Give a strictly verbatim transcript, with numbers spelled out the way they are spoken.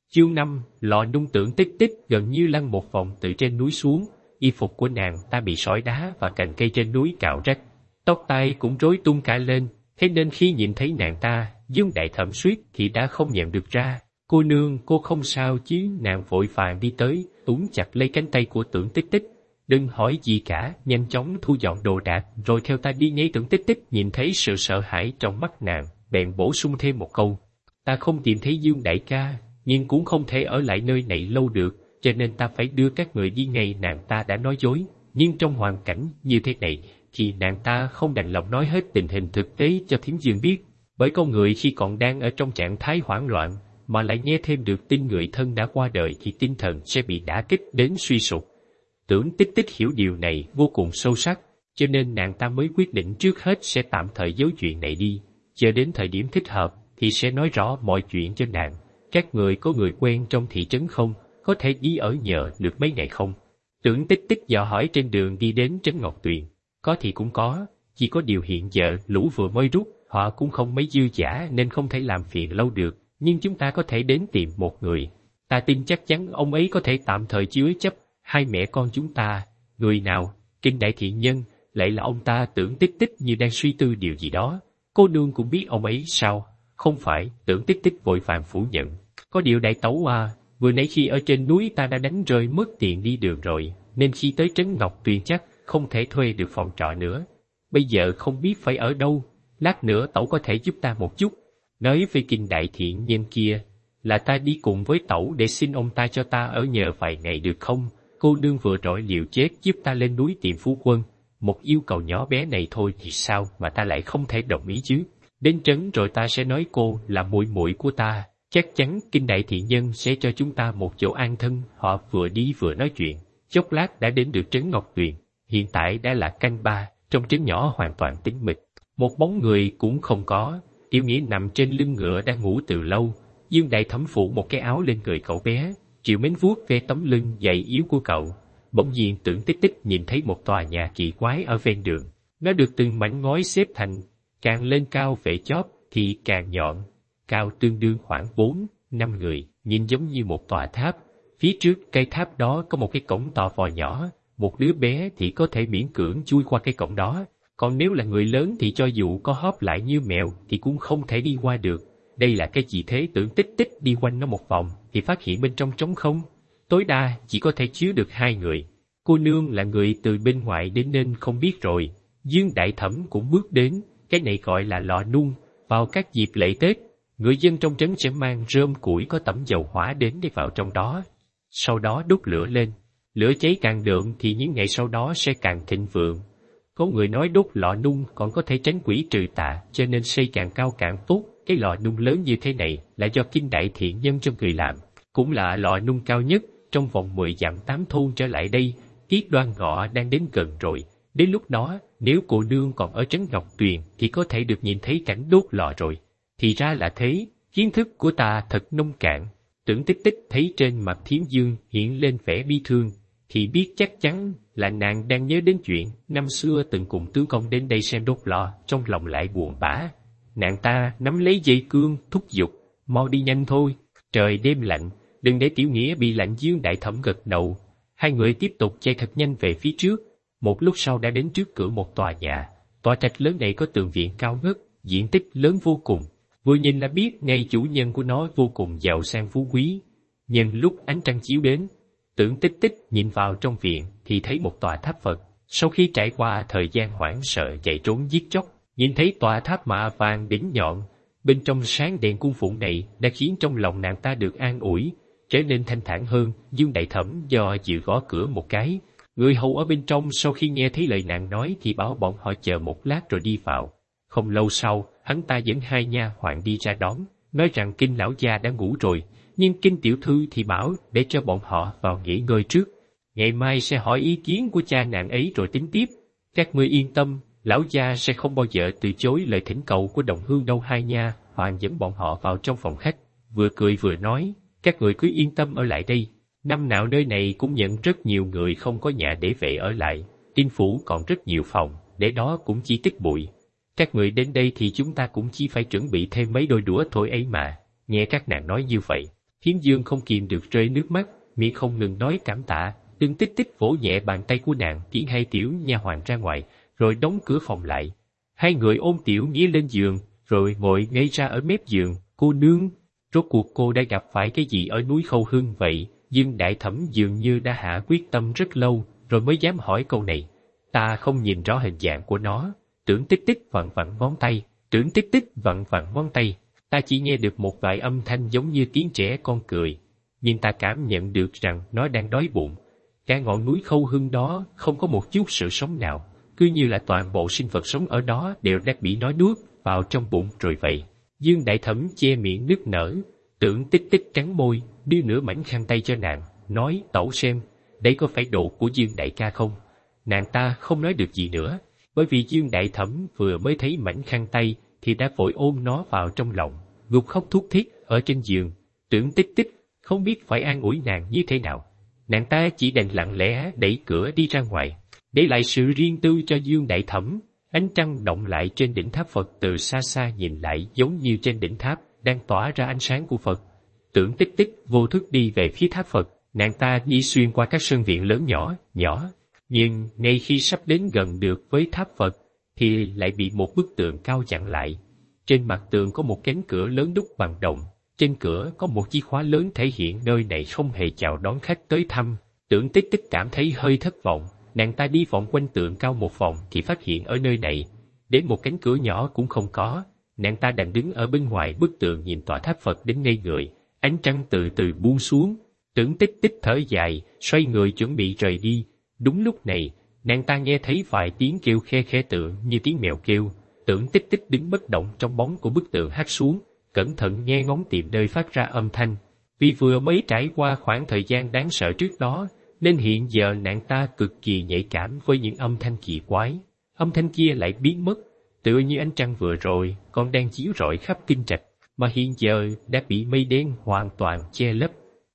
Chương năm, Lọ Nung Tưởng Tích Tích gần như lăn một vòng từ trên núi xuống, y phục của nàng ta bị sỏi đá và cành cây trên núi cạo rách, tóc tai cũng rối tung cả lên, thế nên khi nhìn thấy nàng ta, Dương Đại Thẩm suýt thì đã không nhận được ra. Cô nương, cô không sao chứ? Nàng vội vàng đi tới, túm chặt lấy cánh tay của Tưởng Tích Tích. Đừng hỏi gì cả, nhanh chóng thu dọn đồ đạc, rồi theo ta đi ngay. Tưởng Tích Tích nhìn thấy sự sợ hãi trong mắt nàng, bèn bổ sung thêm một câu. Ta không tìm thấy Dương đại ca, nhưng cũng không thể ở lại nơi này lâu được, cho nên ta phải đưa các người đi ngay. Nàng ta đã nói dối, nhưng trong hoàn cảnh như thế này, thì nàng ta không đành lòng nói hết tình hình thực tế cho Thiến Dương biết, bởi con người khi còn đang ở trong trạng thái hoảng loạn, mà lại nghe thêm được tin người thân đã qua đời thì tinh thần sẽ bị đả kích đến suy sụp. Tưởng Tích Tích hiểu điều này vô cùng sâu sắc, cho nên nàng ta mới quyết định trước hết sẽ tạm thời giấu chuyện này đi, chờ đến thời điểm thích hợp thì sẽ nói rõ mọi chuyện cho nàng. Các người có người quen trong thị trấn không? Có thể đi ở nhờ được mấy ngày không? Tưởng Tích Tích dò hỏi trên đường đi đến trấn Ngọc Tuyền. Có thì cũng có, chỉ có điều hiện giờ lũ vừa mới rút, họ cũng không mấy dư dả nên không thể làm phiền lâu được, nhưng chúng ta có thể đến tìm một người. Ta tin chắc chắn ông ấy có thể tạm thời chứa chấp hai mẹ con chúng ta. Người nào? Kinh Đại Thiện Nhân. Lại là ông ta. Tưởng Tích Tích như đang suy tư điều gì đó. Cô nương cũng biết ông ấy sao? Không phải. Tưởng Tích Tích vội vàng phủ nhận. Có điều đại tẩu à, vừa nãy khi ở trên núi ta đã đánh rơi mất tiền đi đường rồi, nên khi tới trấn Ngọc Tuyền chắc không thể thuê được phòng trọ nữa. Bây giờ không biết phải ở đâu, lát nữa tẩu có thể giúp ta một chút. Nói với Kinh Đại Thiện Nhân kia, là ta đi cùng với tẩu để xin ông ta cho ta ở nhờ vài ngày được không? Cô nương vừa rồi liều chết giúp ta lên núi tìm phu quân, một yêu cầu nhỏ bé này thôi thì sao mà ta lại không thể đồng ý chứ? Đến trấn rồi ta sẽ nói cô là muội muội của ta, chắc chắn Kinh Đại Thiện Nhân sẽ cho chúng ta một chỗ an thân. Họ vừa đi vừa nói chuyện, chốc lát đã đến được trấn Ngọc Tuyền. Hiện tại đã là canh ba, trong trấn nhỏ hoàn toàn tĩnh mịch, một bóng người cũng không có. Tiểu Nghĩa nằm trên lưng ngựa đang ngủ từ lâu. Dương Đại Thẩm phủ một cái áo lên người cậu bé, chịu mến vuốt ve tấm lưng dày yếu của cậu. Bỗng nhiên Tưởng Tích Tích nhìn thấy một tòa nhà kỳ quái ở ven đường. Nó được từng mảnh ngói xếp thành, càng lên cao về chóp thì càng nhọn, cao tương đương khoảng bốn, năm người, nhìn giống như một tòa tháp. Phía trước cây tháp đó có một cái cổng to vò nhỏ, một đứa bé thì có thể miễn cưỡng chui qua cái cổng đó, còn nếu là người lớn thì cho dù có hóp lại như mèo thì cũng không thể đi qua được. Đây là cái gì thế? Tưởng Tích Tích đi quanh nó một vòng thì phát hiện bên trong trống không, tối đa chỉ có thể chứa được hai người. Cô nương là người từ bên ngoài đến nên không biết rồi. Dương Đại Thẩm cũng bước đến. Cái này gọi là lò nung. Vào các dịp lễ Tết, người dân trong trấn sẽ mang rơm củi có tẩm dầu hỏa đến để vào trong đó, sau đó đốt lửa lên. Lửa cháy càng đượm thì những ngày sau đó sẽ càng thịnh vượng. Có người nói đốt lò nung còn có thể tránh quỷ trừ tà, cho nên xây càng cao càng tốt. Cái lò nung lớn như thế này là do Kinh Đại Thiện Nhân trong người làm, cũng là lò nung cao nhất trong vòng mười dặm tám thôn trở lại đây. Tiết Đoan Ngọ đang đến gần rồi, đến lúc đó nếu cô nương còn ở trấn Ngọc Tuyền thì có thể được nhìn thấy cảnh đốt lò rồi. Thì ra là thế, kiến thức của ta thật nông cạn. Tưởng Tích Tích thấy trên mặt Thiến Dương hiện lên vẻ bi thương, thì biết chắc chắn là nàng đang nhớ đến chuyện năm xưa từng cùng tướng công đến đây xem đốt lò, trong lòng lại buồn bã. Nàng ta nắm lấy dây cương thúc giục, mau đi nhanh thôi, trời đêm lạnh, đừng để Tiểu Nghĩa bị lạnh. Dương Đại Thẩm gật đầu. Hai người tiếp tục chạy thật nhanh về phía trước. Một lúc sau đã đến trước cửa một tòa nhà. Tòa trạch lớn này có tường viện cao ngất, diện tích lớn vô cùng. Vừa nhìn là biết ngay chủ nhân của nó vô cùng giàu sang phú quý. Nhân lúc ánh trăng chiếu đến, Tưởng Tích Tích nhìn vào trong viện thì thấy một tòa tháp Phật. Sau khi trải qua thời gian hoảng sợ chạy trốn giết chóc, nhìn thấy tòa tháp mạ vàng đỉnh nhọn, bên trong sáng đèn cung phụng này đã khiến trong lòng nàng ta được an ủi, trở nên thanh thản hơn. Dương Đại Thẩm do dự gõ cửa một cái. Người hầu ở bên trong sau khi nghe thấy lời nàng nói thì bảo bọn họ chờ một lát rồi đi vào. Không lâu sau, hắn ta dẫn hai nha hoàn đi ra đón, nói rằng Kinh lão gia đã ngủ rồi, nhưng Kinh tiểu thư thì bảo để cho bọn họ vào nghỉ ngơi trước. Ngày mai sẽ hỏi ý kiến của cha nàng ấy rồi tính tiếp. Các ngươi yên tâm, lão gia sẽ không bao giờ từ chối lời thỉnh cầu của Đồng Hương đâu. Hai nha hoàn dẫn bọn họ vào trong phòng khách, vừa cười vừa nói, các người cứ yên tâm ở lại đây. Năm nào nơi này cũng nhận rất nhiều người không có nhà để về ở lại. Tin phủ còn rất nhiều phòng, để đó cũng chỉ tích bụi. Các người đến đây thì chúng ta cũng chỉ phải chuẩn bị thêm mấy đôi đũa thôi ấy mà. Nghe các nàng nói như vậy, Hiến Dương không kìm được rơi nước mắt, miệng không ngừng nói cảm tạ. Tưởng Tích Tích vỗ nhẹ bàn tay của nàng, tiễn hai tiểu nha hoàn ra ngoài, rồi đóng cửa phòng lại. Hai người ôm Tiểu Nghĩa lên giường, rồi ngồi ngay ra ở mép giường. Cô nương, rốt cuộc cô đã gặp phải cái gì ở núi Khâu Hưng vậy? Dương Đại Thẩm dường như đã hạ quyết tâm rất lâu, rồi mới dám hỏi câu này. Ta không nhìn rõ hình dạng của nó. Tưởng Tích Tích vặn vặn ngón tay, Tưởng Tích Tích vặn vặn ngón tay. Ta chỉ nghe được một vài âm thanh giống như tiếng trẻ con cười, nhưng ta cảm nhận được rằng nó đang đói bụng. Cả ngọn núi Khâu Hưng đó không có một chút sự sống nào, cứ như là toàn bộ sinh vật sống ở đó đều đã bị nó nuốt vào trong bụng rồi vậy. Dương Đại Thẩm che miệng nức nở. Tưởng Tích Tích cắn môi, đưa nửa mảnh khăn tay cho nàng, nói: Tẩu xem, đây có phải đồ của Dương đại ca không? Nàng ta không nói được gì nữa, bởi vì Dương Đại Thẩm vừa mới thấy mảnh khăn tay thì đã vội ôm nó vào trong lòng, gục khóc thút thít ở trên giường. Tưởng Tích Tích không biết phải an ủi nàng như thế nào, nàng ta chỉ đành lặng lẽ đẩy cửa đi ra ngoài, để lại sự riêng tư cho Dương Đại Thẩm. Ánh trăng động lại trên đỉnh tháp Phật, từ xa xa nhìn lại giống như trên đỉnh tháp đang tỏa ra ánh sáng của Phật. Tưởng Tích Tích vô thức đi về phía tháp Phật, nàng ta đi xuyên qua các sân viện lớn nhỏ, nhỏ, nhưng ngay khi sắp đến gần được với tháp Phật, thì lại bị một bức tượng cao chặn lại. Trên mặt tượng có một cánh cửa lớn đúc bằng đồng, trên cửa có một chìa khóa lớn thể hiện nơi này không hề chào đón khách tới thăm. Tưởng Tích Tích cảm thấy hơi thất vọng, nàng ta đi vòng quanh tượng cao một vòng thì phát hiện ở nơi này, đến một cánh cửa nhỏ cũng không có. Nàng ta đành đứng ở bên ngoài bức tượng nhìn tòa tháp Phật đến ngây người. Ánh trăng từ từ buông xuống, Tưởng Tích Tích thở dài, xoay người chuẩn bị rời đi. Đúng lúc này, nàng ta nghe thấy vài tiếng kêu khe khe tựa như tiếng mèo kêu. Tưởng Tích Tích đứng bất động trong bóng của bức tượng hát xuống, cẩn thận nghe ngóng tìm nơi phát ra âm thanh. Vì vừa mới trải qua khoảng thời gian đáng sợ trước đó, nên hiện giờ nàng ta cực kỳ nhạy cảm với những âm thanh kỳ quái. Âm thanh kia lại biến mất, tựa như ánh trăng vừa rồi còn đang chiếu rọi khắp kinh trạch, mà hiện giờ đã bị mây đen hoàn toàn che lấp.